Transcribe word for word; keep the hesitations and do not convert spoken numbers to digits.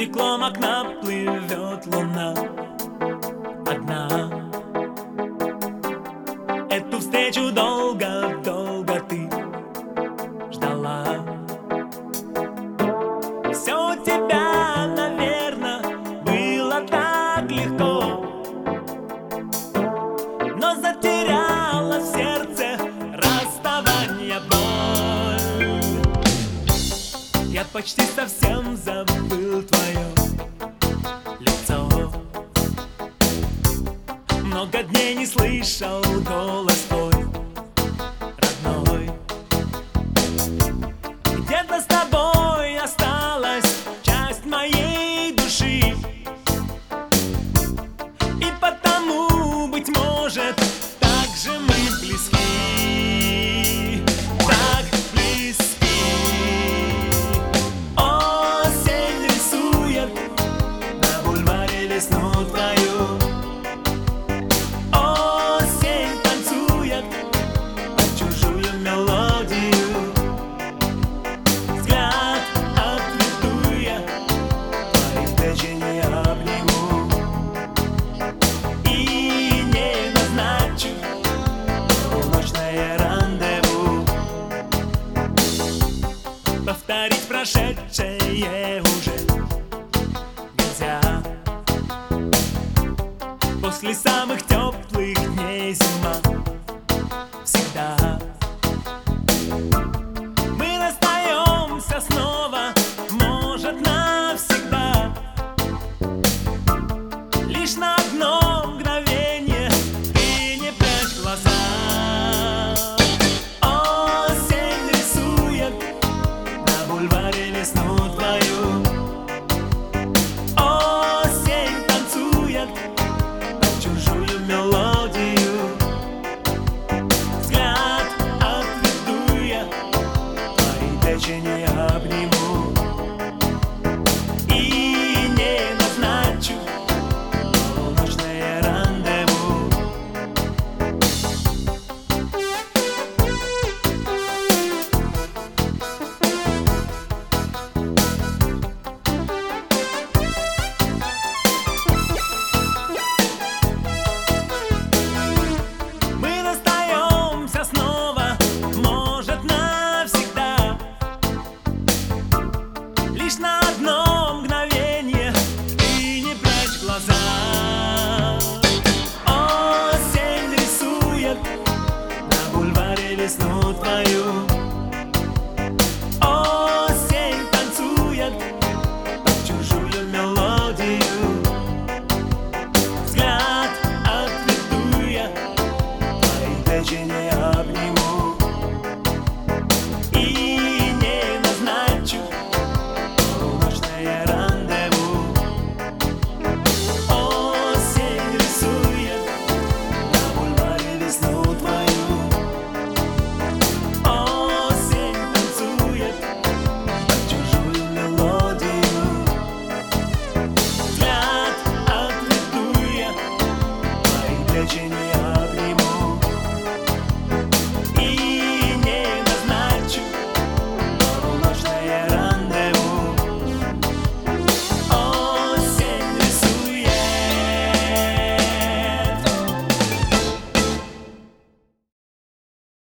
стеклом окна плывет луна одна. Эту встречу долго-долго ты ждала. Все у тебя, наверное, было так легко, но затеряла в сердце расставание боль. Я почти совсем забыл твое лицо. Много дней не слышал голос твой родной. Где-то с тобой осталась часть моей души, и потому, быть может, так же мы близки, так близки. Осень рисует на бульваре весну твою. Осень танцует под чужую мелодию. Взгляд отведу я, твои плечи не обниму и не назначу полуночное рандеву. Повторить прошедшее уже нельзя. После самых теплых дней зима всегда. Мы расстаемся снова, может, навсегда. Лишь на одно мгновение ты не прячь глаза. Осень рисует на бульваре весну твою. Осень танцует под чужую мелодию. Взгляд отведу я, твои плечи не обниму и не назначу полуночное рандеву. Мы расстаемся снова, может, навсегда. Лишь на одно мгновение ты не прячь глаза. Осень рисует на бульваре весну твою.